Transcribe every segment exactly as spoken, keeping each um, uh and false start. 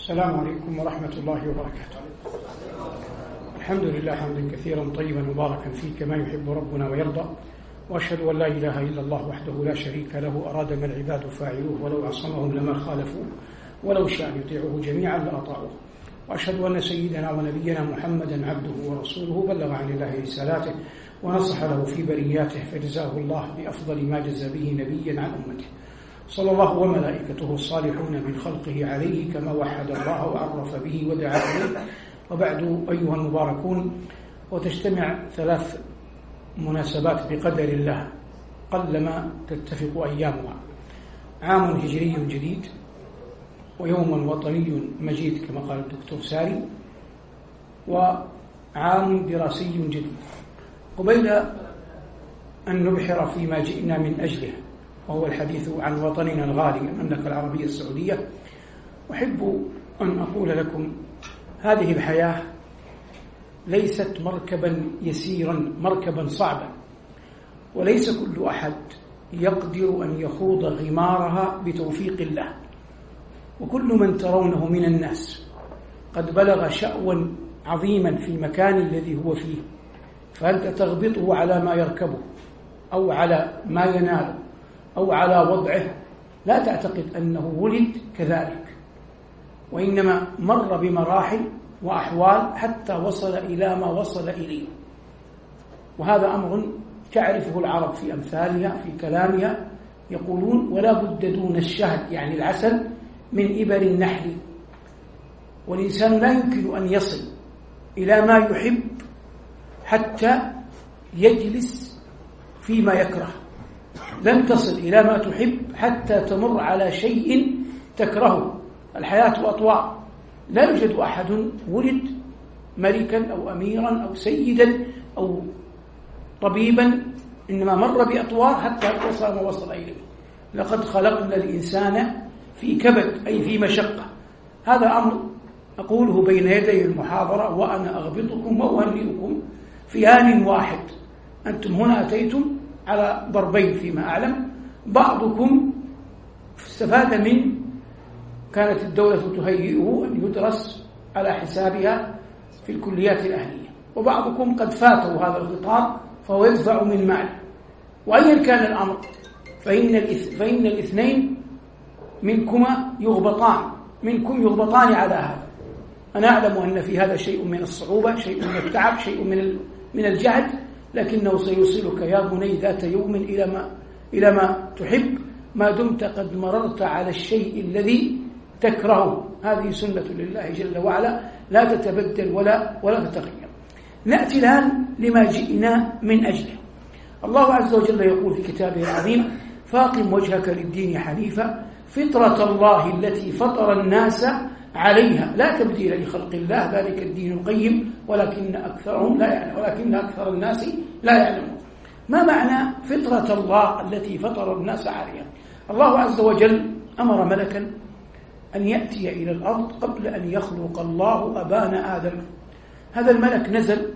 السلام عليكم ورحمة الله وبركاته. الحمد لله حمدا كثيرا طيبا مباركا فيه كما يحب ربنا ويرضى، وأشهد أن لا إله إلا الله وحده لا شريك له أراد ما العباد فاعلوه ولو عصمهم لما خالفوه ولو شاء أن يطيعوه جميعا لأطاعوه، وأشهد أن سيدنا ونبينا محمدا عبده ورسوله بلغ عن الله رسالاته ونصح له في برياته، فجزاه الله بأفضل ما جزى به نبيا عن أمته، صلى الله وملائكته الصالحون من خلقه عليه كما وحد الله وعرف به ودعا إليه. وبعد أيها المباركون، وتجتمع ثلاث مناسبات بقدر الله قلما تتفق أيامها: عام هجري جديد، ويوم وطني مجيد كما قال الدكتور ساري، وعام دراسي جديد. قبيل أن نبحر فيما جئنا من أجله وهو الحديث عن وطننا الغالي المملكة العربية السعودية، أحب أن أقول لكم هذه الحياة ليست مركبا يسيرا، مركبا صعبا، وليس كل أحد يقدر أن يخوض غمارها بتوفيق الله. وكل من ترونه من الناس قد بلغ شأوا عظيما في المكان الذي هو فيه، فأنت تغبطه على ما يركبه أو على ما يناله أو على وضعه، لا تعتقد أنه ولد كذلك، وإنما مر بمراحل وأحوال حتى وصل إلى ما وصل إليه. وهذا أمر تعرفه العرب في أمثالها في كلامها، يقولون: ولا بد دون الشهد يعني العسل من إبر النحل. والإنسان لا يمكن أن يصل إلى ما يحب حتى يجلس فيما يكره، لن تصل إلى ما تحب حتى تمر على شيء تكرهه. الحياة أطوار، لا يوجد أحد ولد ملكا أو أميرا أو سيدا أو طبيبا، إنما مر بأطوار حتى وصل ما وصل إليه. لقد خلقنا الإنسان في كبد أي في مشقة. هذا أمر أقوله بين يدي المحاضرة وأنا أغبطكم وأهنئكم في آن واحد. أنتم هنا أتيتم على ضربين فيما أعلم، بعضكم استفاد من كانت الدولة تهيئه أن يدرس على حسابها في الكليات الأهلية، وبعضكم قد فاته هذا القطار فهو يدفع من ماله. وأيا كان الأمر فإن, فإن الاثنين منكما يغبطان منكم يغبطان على هذا. أنا أعلم أن في هذا شيء من الصعوبة، شيء من التعب، شيء من من الجهد، لكنه سيوصلك يا بني ذات يوم إلى ما إلى ما تحب، ما دمت قد مررت على الشيء الذي تكرهه. هذه سنة لله جل وعلا لا تتبدل ولا ولا تتغير. نأتي الآن لما جئنا من أجله. الله عز وجل يقول في كتابه العظيم: فاقم وجهك للدين حنيفا فطرة الله التي فطر الناس عليها لا تبديل لخلق الله ذلك الدين القيم ولكن أكثرهم لا يعلمون ولكن أكثر الناس لا يعلمون. ما معنى فطرة الله التي فطر الناس عليها؟ الله عز وجل أمر ملكا أن يأتي إلى الأرض قبل أن يخلق الله أبانا آدم. هذا الملك نزل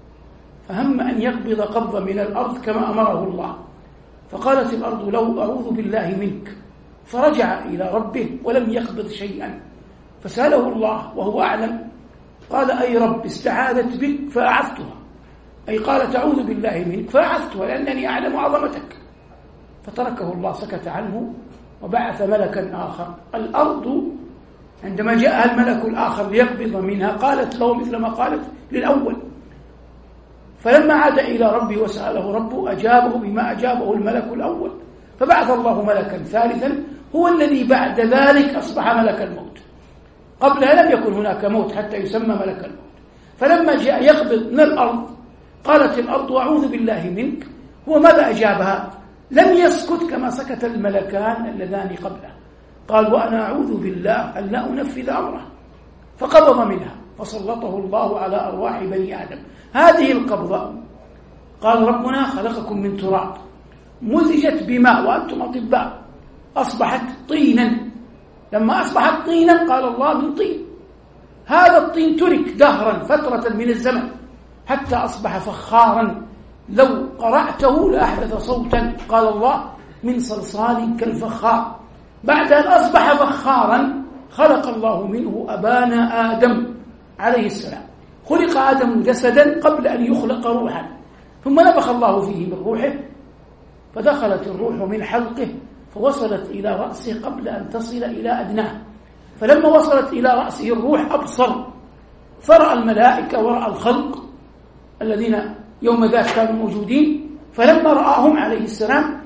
فهم أن يقبض قبضة من الأرض كما أمره الله، فقالت الأرض: لو أعوذ بالله منك، فرجع إلى ربه ولم يقبض شيئا، فسأله الله وهو أعلم، قال: أي رب استعاذت بك فأعذتها، أي قالت أعوذ بالله منك فأعذتها لأنني أعلم عظمتك، فتركه الله سكت عنه وبعث ملكا آخر. الأرض عندما جاء الملك الآخر ليقبض منها قالت له مثل ما قالت للأول، فلما عاد إلى ربه وسأله ربه أجابه بما أجابه الملك الأول، فبعث الله ملكا ثالثا هو الذي بعد ذلك أصبح ملك الموت. قبلها لم يكن هناك موت حتى يسمى ملك الموت. فلما جاء يقبض من الأرض قالت الأرض أعوذ بالله منك، هو ماذا أجابها؟ لم يسكت كما سكت الملكان اللذان قبله، قال: وأنا أعوذ بالله أن لا أنفذ أمره، فقبض منها فسلطه الله على أرواح بني آدم. هذه القبضة قال ربنا: خلقكم من تراب مزجت بماء وأنتم أطباء أصبحت طينا. لما أصبحت طينا قال الله: من طين. هذا الطين ترك دهرا فترة من الزمن حتى أصبح فخارا، لو قرأته لأحدث صوتا، قال الله: من صلصال كالفخار. بعد أن أصبح فخارا خلق الله منه أبانا آدم عليه السلام. خلق آدم جسدا قبل أن يخلق روحا، ثم نفخ الله فيه من روحه، فدخلت الروح من حلقه فوصلت إلى رأسه قبل أن تصل إلى أدناه. فلما وصلت إلى رأسه الروح أبصر، فرأى الملائكة ورأى الخلق الذين يوم ذاك كانوا موجودين. فلما رآهم عليه السلام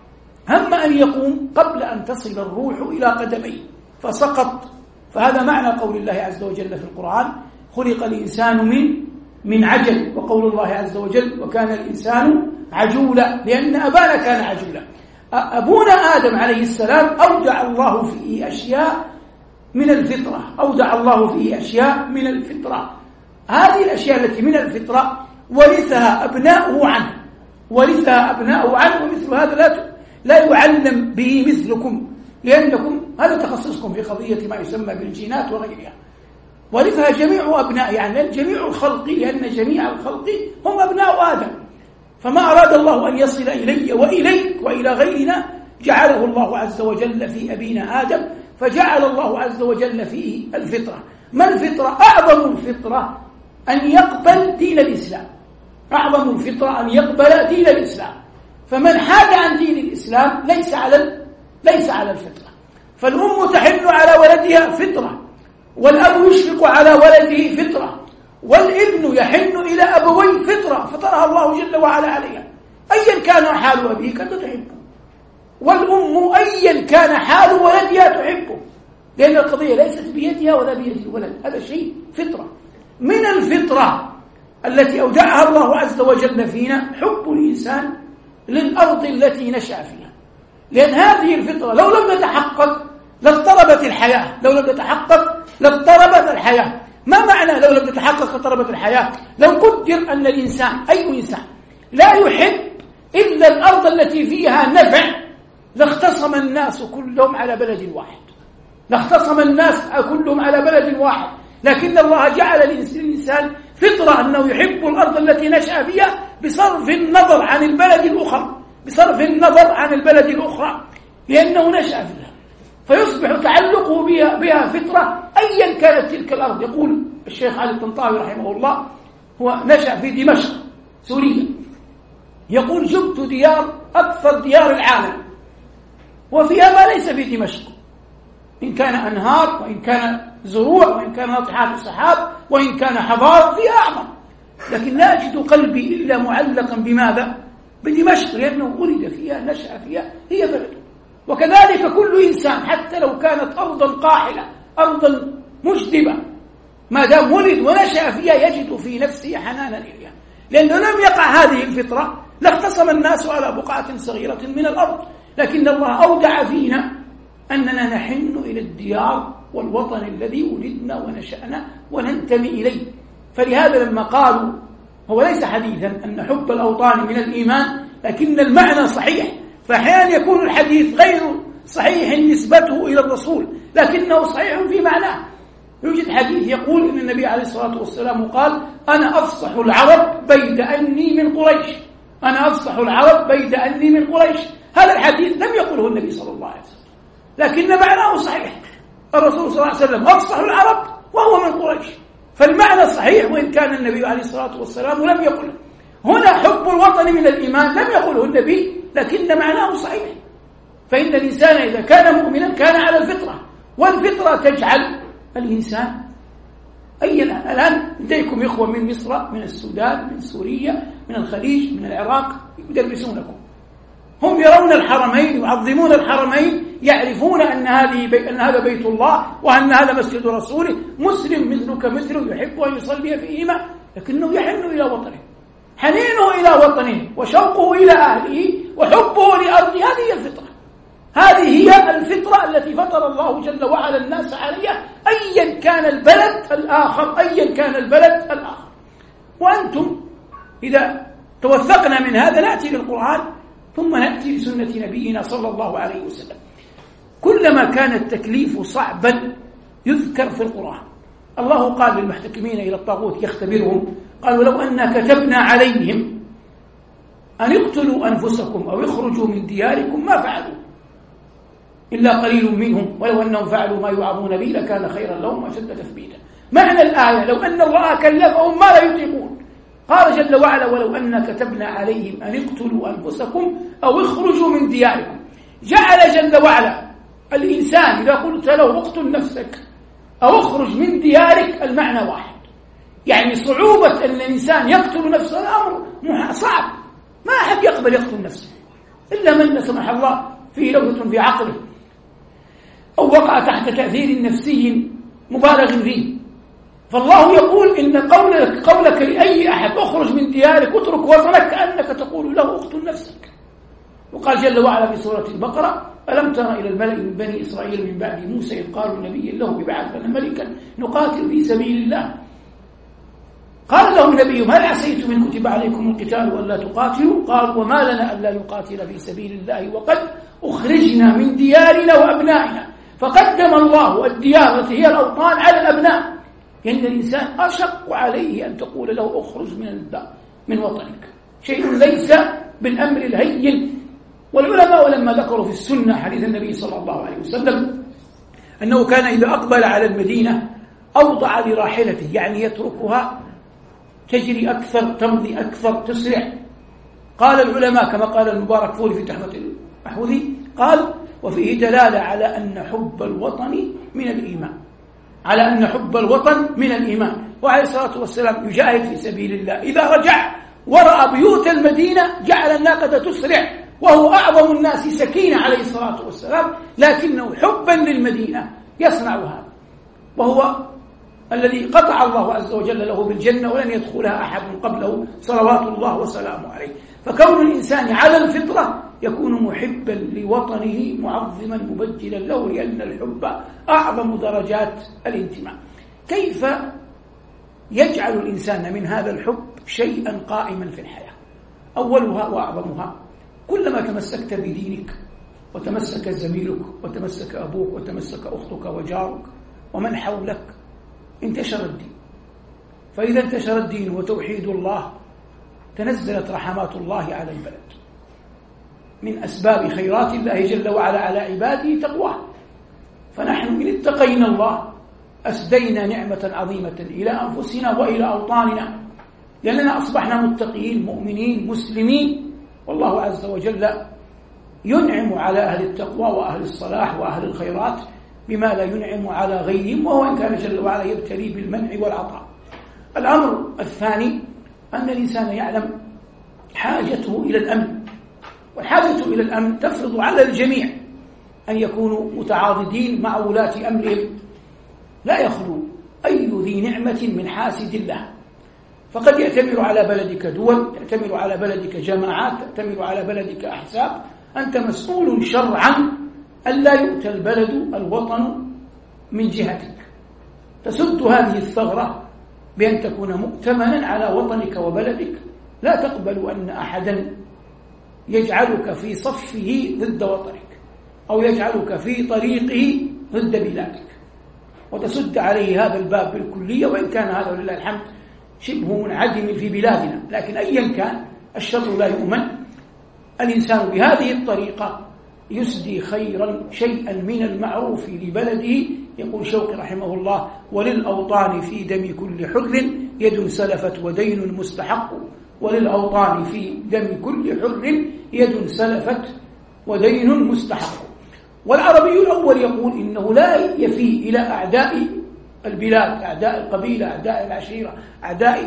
هم أن يقوم قبل أن تصل الروح إلى قدميه فسقط. فهذا معنى قول الله عز وجل في القرآن: خلق الإنسان من من عجل، وقول الله عز وجل: وكان الإنسان عجولا، لأن أبانا كان عجولا. أبونا آدم عليه السلام أودع الله فيه أشياء من الفطرة، أودع الله فيه أشياء من الفطرة. هذه الأشياء التي من الفطرة ورثها أبناؤه عنه، ورثها أبناؤه عنه، ومثل هذا لا لا يعلم به مثلكم، لأنكم هذا تخصصكم في قضية ما يسمى بالجينات وغيرها. ورثها جميع أبناء، يعني جميع الخلق، لأن جميع الخلق هم أبناء آدم. فما أراد الله أن يصل إلي وإليك وإلى غيرنا جعله الله عز وجل في أبينا آدم، فجعل الله عز وجل فيه الفطرة. ما الفطرة؟ أعظم الفطرة أن يقبل دين الإسلام، أعظم الفطرة أن يقبل دين الإسلام. فمن حاد عن دين الإسلام ليس على ليس على الفطرة. فالأم تحن على ولدها فطرة، والأب يشفق على ولده فطرة، والابن يحن إلى أبويه فطرة فطرها الله جل وعلا عليها. أيا كان حال أبيك أنت تحبه، والأم أيا كان حال ولدها تحبه، لأن القضية ليست بيدها ولا بيد الولد، هذا شيء فطرة. من الفطرة التي أودعها الله عز وجل فينا حب الإنسان للأرض التي نشأ فيها، لأن هذه الفطرة لو لم تتحقق لاضطربت الحياة، لو لم تتحقق لاضطربت الحياة. ما معنى لو لم تتحقق لاضطربت الحياة؟ لو قدر أن الإنسان أي إنسان لا يحب إلا الأرض التي فيها نفع لاختصم الناس كلهم على بلد واحد، لاختصم الناس كلهم على بلد واحد. لكن الله جعل للإنسان فطرة أنه يحب الأرض التي نشأ فيها بصرف النظر عن البلد الأخرى، بصرف النظر عن البلد الأخرى، لأنه نشأ فيها، فيصبح تعلقه بها, بها فطرة أيا كانت تلك الأرض. يقول الشيخ علي الطنطاوي رحمه الله، هو نشأ في دمشق سوريا، يقول: جبت ديار أكثر ديار العالم وفيها ما ليس في دمشق، إن كان أنهار، وإن كان زروع، وإن كان ناطحات السحاب، وإن كان حضارة، فيها أعظم، لكن لا أجد قلبي إلا معلقا بماذا؟ بدمشق، لأنه ولد فيها، نشأ فيها، هي بلده. وكذلك كل إنسان حتى لو كانت أرضا قاحلة، أرضا مجدبة، ما دام ولد ونشأ فيها يجد في نفسه حنانا إليها، لأنه لم يقع هذه الفطرة لاختصم الناس على بقعة صغيرة من الأرض. لكن الله أودع فينا أننا نحن إلى الديار والوطن الذي ولدنا ونشأنا وننتمي إليه. فلهذا لما قالوا، هو ليس حديثا أن حب الأوطان من الإيمان، لكن المعنى صحيح. فأحيانا يكون الحديث غير صحيح نسبته إلى الرسول، لكنه صحيح في معناه. يوجد حديث يقول إن النبي عليه الصلاة والسلام قال: أنا أفصح العرب بيد أني من قريش، أنا أفصح العرب بيد أني من قريش. هذا الحديث لم يقله النبي صلى الله عليه وسلم، لكن معناه صحيح. الرسول صلى الله عليه وسلم أفصح العرب وهو من قريش، فالمعنى صحيح، وإن كان النبي عليه الصلاة والسلام لم يقله. هنا حب الوطن من الإيمان لم يقله النبي، لكن معناه صحيح. فإن الإنسان إذا كان مؤمنا كان على الفطرة، والفطرة تجعل الإنسان أي الآن لديكم إخوة من مصر، من السودان، من سوريا، من الخليج، من العراق، يدرسونكم، هم يرون الحرمين، يعظمون الحرمين، يعرفون أن هذه بي... أن هذا بيت الله، وأن هذا مسجد رسوله. مسلم مثلك مثله يحب أن يصلي فيهما، لكنه يحن إلى وطنه، حنينه إلى وطنه وشوقه إلى أهله وحبه لأرضه. هذه هي الفطرة، هذه هي الفطرة التي فطر الله جل وعلا الناس عليها، أيا كان البلد الآخر، أيا كان البلد الآخر. وأنتم إذا توثقنا من هذا نأتي للقرآن، ثم نأتي لسنة نبينا صلى الله عليه وسلم. كلما كان التكليف صعبا يذكر في القرآن. الله قال للمحتكمين إلى الطاغوت يختبرهم، قالوا: لو أننا كتبنا عليهم أن اقتلوا أنفسكم أو يخرجوا من دياركم ما فعلوا. إلا قليل منهم ولو أنهم فعلوا ما يوعظون به لكان خيرا لهم وأشد تثبيتا. معنى الآية لو أن الله كلفهم ما لا يطيقون. قال جل وعلا ولو أن كتبنا عليهم أن اقتلوا أنفسكم أو اخرجوا من دياركم. جعل جل وعلا الإنسان إذا قلت له اقتل نفسك أو اخرج من ديارك المعنى واحد. يعني صعوبة أن الإنسان يقتل نفسه الأمر صعب، ما أحد يقبل يقتل نفسه إلا من سمح الله فيه لوثة في عقله أو وقع تحت تأثير نفسي مبالغ فيه. فالله يقول إن قولك, قولك لأي أحد اخرج من ديارك اترك وطنك كأنك تقول له اقتل نفسك. وقال جل وعلا في سورة البقرة ألم تر إلى الملأ من بني إسرائيل من بعد موسى إذ قالوا نبي له ببعث لنا ملكا نقاتل في سبيل الله قال لهم نبيهم هل عسيتم إن كتب عليكم القتال ولا تقاتلوا قال وما لنا ألا نقاتل في سبيل الله وقد أخرجنا من ديارنا وأبنائنا. فقدم الله الديار التي هي الأوطان على الأبناء، لأن يعني الإنسان أشق عليه أن تقول له أخرج من الدار من وطنك، شيء ليس بالأمر الهين. والعلماء لما ذكروا في السنة حديث النبي صلى الله عليه وسلم أنه كان إذا أقبل على المدينة أوضع لراحلته، يعني يتركها تجري أكثر تمضي أكثر تسرع. قال العلماء كما قال المبارك فوري في تحفة الأحوذي قال وفيه دلالة على أن حب الوطن من الإيمان، على أن حب الوطن من الإيمان. وعليه الصلاة والسلام يجاهد في سبيل الله، إذا رجع ورأى بيوت المدينة جعل الناقة تسرع، وهو أعظم الناس سكينة عليه الصلاة والسلام، لكنه حبا للمدينة يصنع هذا، وهو الذي قطع الله عز وجل له بالجنة ولن يدخلها أحد قبله صلوات الله وسلامه عليه. فكون الإنسان على الفطرة يكون محبا لوطنه معظما مبجلا له، لأن الحب أعظم درجات الانتماء. كيف يجعل الإنسان من هذا الحب شيئا قائما في الحياة؟ أولها وأعظمها كلما تمسكت بدينك وتمسك زميلك وتمسك أبوك وتمسك أختك وجارك ومن حولك انتشر الدين. فإذا انتشر الدين وتوحيد الله تنزلت رحمات الله على البلد. من أسباب خيرات الله جل وعلا على عباده تقواه. فنحن إن اتقينا الله أسدينا نعمة عظيمة إلى أنفسنا وإلى أوطاننا، لأننا أصبحنا متقين مؤمنين مسلمين، والله عز وجل ينعم على أهل التقوى وأهل الصلاح وأهل الخيرات بما لا ينعم على غيرهم، وهو إن كان جل وعلا يبتلي بالمنع والعطاء. الأمر الثاني أن الإنسان يعلم حاجته إلى الأمن، والحاجة إلى الأمن تفرض على الجميع أن يكونوا متعاضدين مع ولاة أمرهم. لا يخلو أي ذي نعمة من حاسد الله، فقد يأتمر على بلدك دول، يأتمر على بلدك جماعات، يأتمر على بلدك أحزاب. أنت مسؤول شرعا ألا يؤتى البلد الوطن من جهتك. تسد هذه الثغرة بأن تكون مؤتمنا على وطنك وبلدك، لا تقبل أن أحدا يجعلك في صفه ضد وطنك أو يجعلك في طريقه ضد بلادك، وتسد عليه هذا الباب بالكلية، وإن كان هذا ولله الحمد شبه منعدم في بلادنا، لكن أيا كان الشر لا يؤمن. الإنسان بهذه الطريقة يسدي خيرا شيئا من المعروف لبلده. يقول شوقي رحمه الله وللأوطان في دم كل حر يد سلفت ودين مستحق. وللأوطان في دم كل حر يد سلفت ودين مستحق. والعربي الأول يقول إنه لا يفي إلى أعداء البلاد، أعداء القبيلة، أعداء العشيرة، أعداء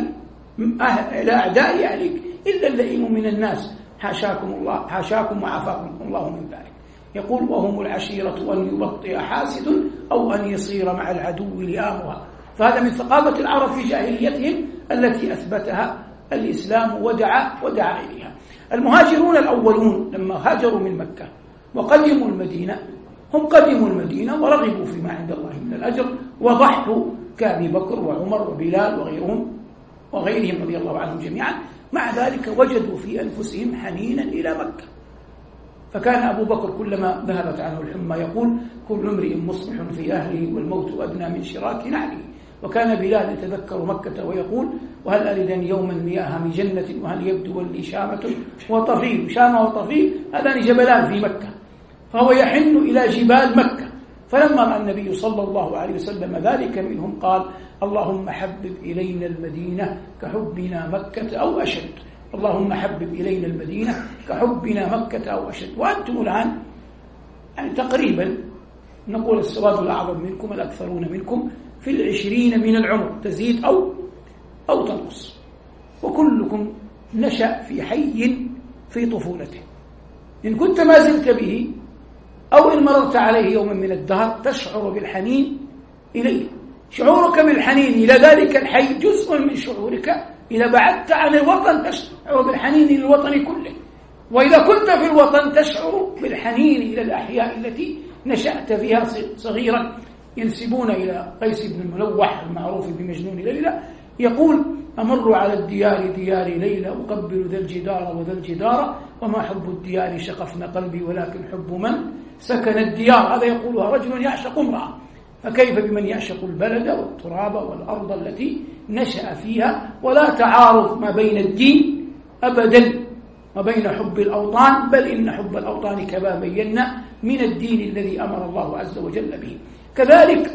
إلى أعداء أهلك إلا اللئيم من الناس، حاشاكم الله حاشاكم وعافاكم الله من ذلك. يقول وهم العشيرة أن يبطئ حاسد أو أن يصير مع العدو لئامها. فهذا من ثقافة العرب في جاهليتهم التي أثبتها الإسلام ودعا ودعا إليها. المهاجرون الأولون لما هاجروا من مكة وقدموا المدينة، هم قدموا المدينة ورغبوا فيما عند الله من الأجر وضحوا كأبي بكر وعمر وبلال وغيرهم وغيرهم رضي الله عنهم جميعا. مع ذلك وجدوا في أنفسهم حنينا إلى مكة. فكان أبو بكر كلما ذهبت عنه الحمى يقول كل امرئ مصبح في أهله والموت أدنى من شراك نعله. وكان بلال يتذكر مكة ويقول وهل أردني يوما مياه من جنة وهل يبدو لي شامة وطفيل. شامة وطفيل هذان جبلان في مكة، فهو يحن إلى جبال مكة. فلما رأى النبي صلى الله عليه وسلم ذلك منهم قال: اللهم حبب إلينا المدينة كحبنا مكة أو أشد، اللهم حبب إلينا المدينة كحبنا مكة أو أشد. وأنتم الآن يعني تقريبا نقول السواد الأعظم منكم الأكثرون منكم في العشرين من العمر، تزيد أو أو تنقص، وكلكم نشأ في حي في طفولته. إن كنت ما زلت به أو إن مررت عليه يوما من الدهر تشعر بالحنين إليه. شعورك بالحنين إلى ذلك الحي جزء من شعورك. إذا بعدت عن الوطن تشعر بالحنين إلى الوطن كله، وإذا كنت في الوطن تشعر بالحنين إلى الأحياء التي نشأت فيها صغيرا. ينسبون إلى قيس بن الملوح المعروف بمجنون ليلى يقول: أمر على الديار ديار ليلى أقبل ذا الجدار وذا الجدار وما حب الديار شقفن قلبي ولكن حب من سكن الديار. هذا يقولها رجل يعشق امرأة، فكيف بمن يعشق البلد والتراب والأرض التي نشأ فيها؟ ولا تعارض ما بين الدين أبدا وبين حب الأوطان، بل إن حب الأوطان كما بينا من الدين الذي أمر الله عز وجل به. كذلك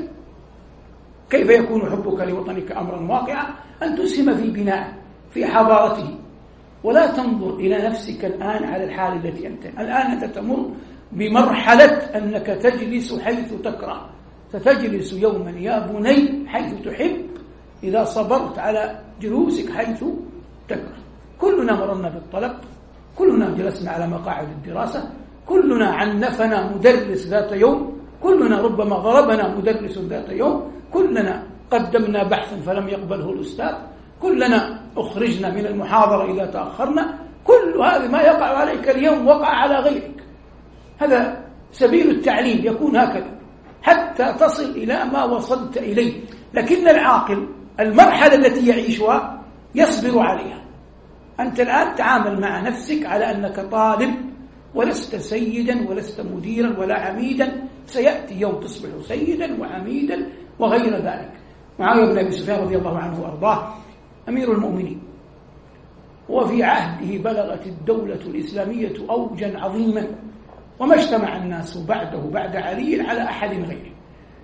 كيف يكون حبك لوطنك أمرا واقعا؟ أن تسهم في بناء في حضارته، ولا تنظر إلى نفسك الآن على الحال التي أنت الآن. أنت تمر بمرحلة أنك تجلس حيث تكره، ستجلس يوما يا بني حيث تحب إذا صبرت على جلوسك حيث تكره. كلنا مررنا بالطلب، كلنا جلسنا على مقاعد الدراسة، كلنا عنفنا مدرس ذات يوم، كلنا ربما ضربنا مدرس ذات يوم، كلنا قدمنا بحثا فلم يقبله الأستاذ، كلنا أخرجنا من المحاضرة إذا تأخرنا. كل هذا ما يقع عليك اليوم وقع على غيرك. هذا سبيل التعليم، يكون هكذا حتى تصل إلى ما وصلت إليه. لكن العاقل المرحلة التي يعيشها يصبر عليها. أنت الآن تعامل مع نفسك على أنك طالب، ولست سيدا ولست مديرا ولا عميدا. سيأتي يوم تصبح سيدا وعميدا وغير ذلك. معاوية بن أبي سفيان رضي الله عنه وأرضاه أمير المؤمنين، وفي عهده بلغت الدولة الإسلامية أوجا عظيما، وما اجتمع الناس بعده بعد علي على أحد غيره.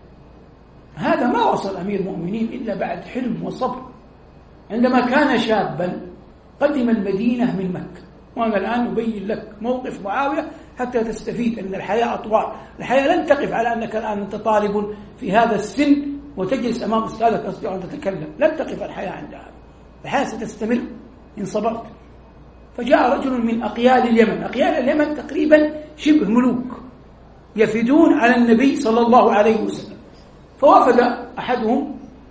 هذا ما وصل أمير المؤمنين إلا بعد حلم وصبر. عندما كان شابا قدم المدينة من مكة، وأنا الآن أبين لك موقف معاوية حتى تستفيد أن الحياة أطوال. الحياة لن تقف على أنك الآن أنت طالب في هذا السن وتجلس أمام أستاذك تستطيع أن تتكلم، لن تقف الحياة عند هذا. الحياة ستستمر إن صبرت. فجاء رجل من أقيال اليمن. أقيال اليمن تقريبا شبه ملوك يفدون على النبي صلى الله عليه وسلم. فوافد أحدهم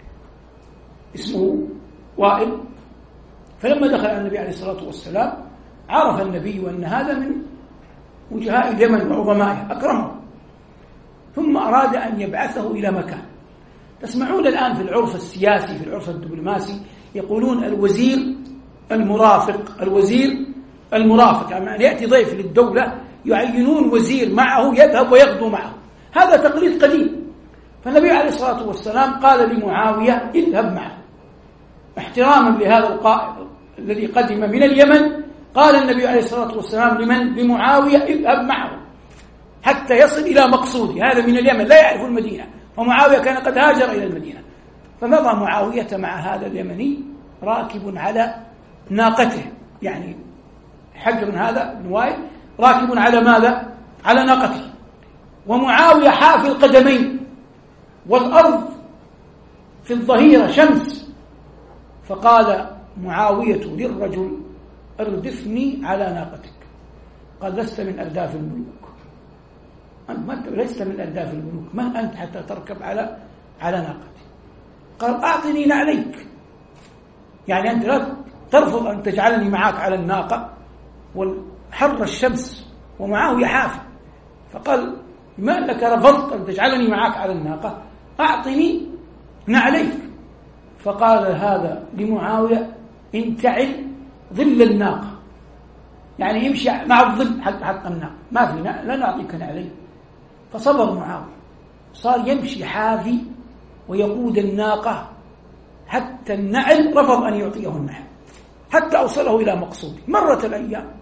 اسمه وائل، فلما دخل على النبي عليه الصلاة والسلام عرف النبي أن هذا من وجهاء اليمن وعظمائه، أكرمه، ثم أراد أن يبعثه إلى مكان. تسمعون الآن في العرف السياسي، في العرف الدبلوماسي، يقولون الوزير المرافق. الوزير المرافق يعني أن يأتي ضيف للدولة يعينون وزير معه يذهب ويغدو معه. هذا تقليد قديم. فالنبي عليه الصلاة والسلام قال لمعاوية: اذهب معه، احتراما لهذا القائد الذي قدم من اليمن. قال النبي عليه الصلاة والسلام لمن؟ لمعاوية: اذهب معه حتى يصل إلى مقصوده. هذا من اليمن لا يعرف المدينة، ومعاوية كان قد هاجر إلى المدينة. فمضى معاوية مع هذا اليمني راكب على ناقته، يعني حجر هذا بن وائل راكب على ماذا؟ على ناقته، ومعاوية حافي القدمين، والأرض في الظهيرة شمس. فقال معاوية للرجل: اردفني على ناقتك. قال: لست من أرداف الملوك، أنت لست من أرداف الملوك، من أنت حتى تركب على على ناقتي؟ قال: أعطني نعليك، يعني أنت لا ترفض أن تجعلني معك على الناقة والحر الشمس ومعاوية حافي. فقال: بما أنك رفضت أن تجعلني معك على الناقة أعطني نعليك. فقال هذا لمعاوية: انتعل ظل الناقة، يعني يمشي مع الظل حق حق الناقة، ما في لا نعطيك نعلي. فصبر معاوية، صار يمشي حافي ويقود الناقة حتى النعل رفض أن يعطيه النعل، حتى أوصله إلى مقصوده. مرت الأيام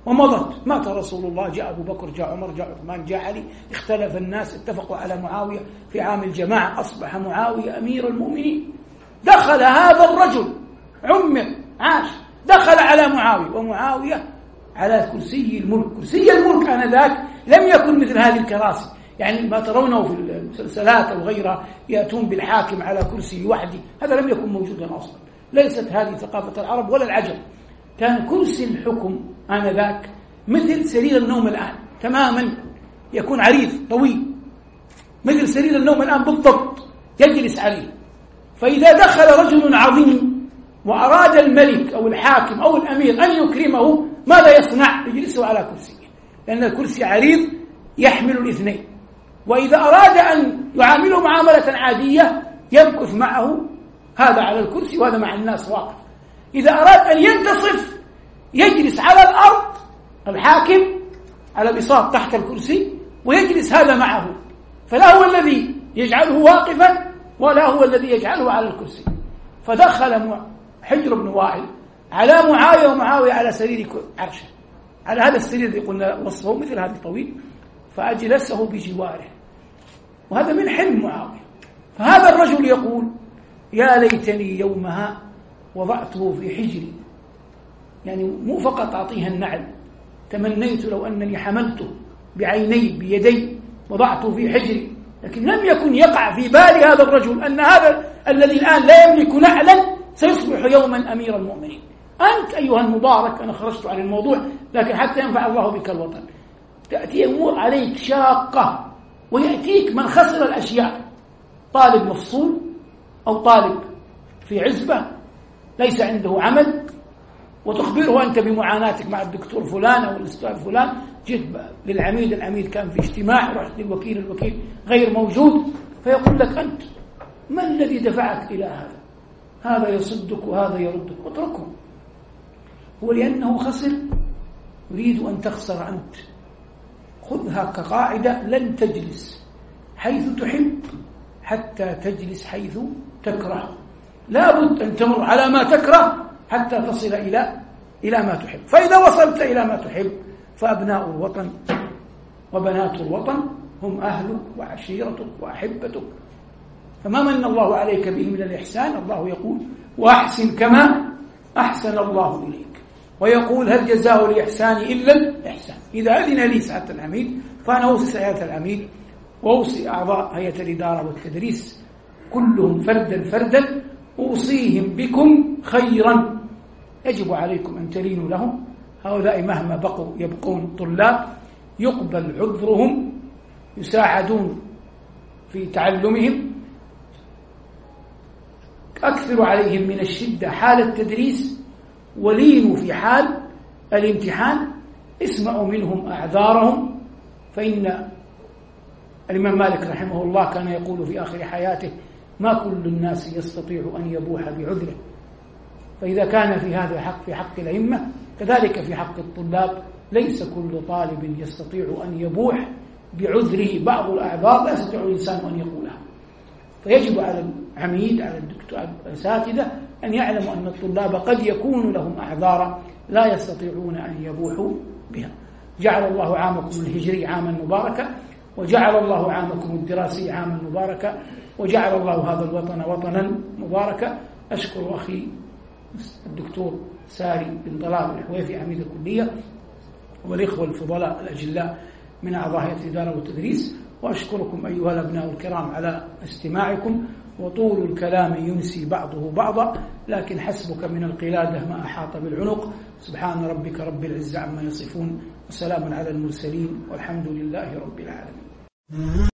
ومضت. مات رسول الله، جاء أبو بكر، جاء عمر، جاء عثمان، جاء علي، اختلف الناس، اتفقوا على معاوية في عام الجماعة، أصبح معاوية أمير المؤمنين. دخل هذا الرجل عمر عاش، دخل على معاوية، ومعاوية على كرسي الملك. كرسي الملك آنذاك لم يكن مثل هذه الكراسي، يعني ما ترونه في المسلسلات أو غيرها يأتون بالحاكم على كرسي لوحده، هذا لم يكن موجودا أصلا، ليست هذه ثقافة العرب ولا العجم. كان كرسي الحكم آنذاك مثل سرير النوم الآن تماما، يكون عريض طويل مثل سرير النوم الآن بالضبط، يجلس عليه. فإذا دخل رجل عظيم وأراد الملك أو الحاكم أو الأمير أن يكرمه، ماذا يصنع؟ يجلسه على كرسيه، لأن الكرسي عريض يحمل الاثنين. وإذا أراد أن يعامله معاملة عادية يمكث معه هذا على الكرسي وهذا مع الناس واقف. إذا أراد أن ينتصف يجلس على الأرض الحاكم على بساط تحت الكرسي ويجلس هذا معه، فلا هو الذي يجعله واقفا ولا هو الذي يجعله على الكرسي. فدخل حجر بن وائل على معاوية ومعاوية على سرير عرشه، على هذا السرير الذي قلنا وصفه مثل هذا الطويل، فأجلسه بجواره، وهذا من حلم معاوية. فهذا الرجل يقول: يا ليتني يومها وضعته في حجري، يعني مو فقط أعطيها النعل، تمنيت لو أنني حملته بعيني بيدي وضعته في حجري. لكن لم يكن يقع في بال هذا الرجل أن هذا الذي الآن لا يملك نعلا سيصبح يوما أمير المؤمنين. أنت أيها المبارك، أنا خرجت عن الموضوع لكن حتى ينفع الله بك الوطن، تأتي أمور عليك شاقة ويأتيك من خسر الأشياء، طالب مفصول أو طالب في عزبة ليس عنده عمل، وتخبره أنت بمعاناتك مع الدكتور فلان أو الأستاذ فلان، جيت للعميد، العميد كان في اجتماع، رحت للوكيل، الوكيل غير موجود، فيقول لك: أنت ما الذي دفعك إلى هذا؟ هذا يصدك وهذا يردك، اتركه. هو لأنه خسر يريد أن تخسر أنت. خذها كقاعدة: لن تجلس حيث تحب حتى تجلس حيث تكره. لا بد أن تمر على ما تكره حتى تصل إلى إلى ما تحب. فإذا وصلت إلى ما تحب فأبناء الوطن وبنات الوطن هم أهلك وعشيرتك وأحبتك. فما من الله عليك به من الإحسان، الله يقول: وأحسن كما أحسن الله إليك. ويقول: هل جزاء الإحسان إلا الإحسان. إذا أذن لي سعادة العميد فأنا أوصي سعادة العميد وأوصي أعضاء هيئة الإدارة والتدريس كلهم فردا فردا، أوصيهم بكم خيرا، يجب عليكم أن تلينوا لهم. هؤلاء مهما بقوا يبقون طلاب، يقبل عذرهم، يساعدون في تعلمهم، أكثر عليهم من الشدة حال التدريس، ولينوا في حال الامتحان، اسمعوا منهم أعذارهم. فإن الإمام مالك رحمه الله كان يقول في آخر حياته: ما كل الناس يستطيع أن يبوح بعذره. فإذا كان في هذا حق في حق الأئمة كذلك في حق الطلاب، ليس كل طالب يستطيع أن يبوح بعذره. بعض الأعذار لا يستطيع الإنسان أن يقولها، فيجب على العميد على الدكتور الأساتذة أن يعلموا أن الطلاب قد يكون لهم أعذارا لا يستطيعون أن يبوحوا بها. جعل الله عامكم الهجري عاما مباركا، وجعل الله عامكم الدراسي عاما مباركا، وجعل الله هذا الوطن وطنا مباركا. أشكر أخي الدكتور ساري بن طلال الحويفي عميد الكلية والإخوة الفضلاء الأجلاء من أعضاء هيئة الإدارة والتدريس، وأشكركم أيها الأبناء الكرام على استماعكم. وطول الكلام ينسي بعضه بعضا، لكن حسبك من القلادة ما أحاط بالعنق. سبحان ربك رب العزة عما يصفون، وسلام على المرسلين، والحمد لله رب العالمين.